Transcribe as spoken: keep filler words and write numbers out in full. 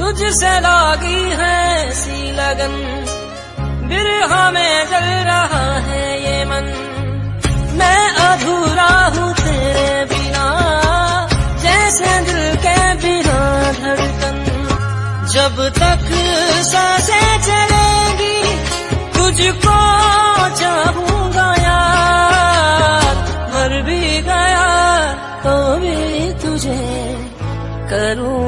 तुझसे लागी है सी लगन, बिरहा में जल रहा है ये मन। मैं अधूरा हूँ तेरे बिना, जैसे दिल के बिना धड़कन। जब तक सांसें चलेंगी तुझको चाहूंगा यार, मर भी गया तो भी तुझे करूं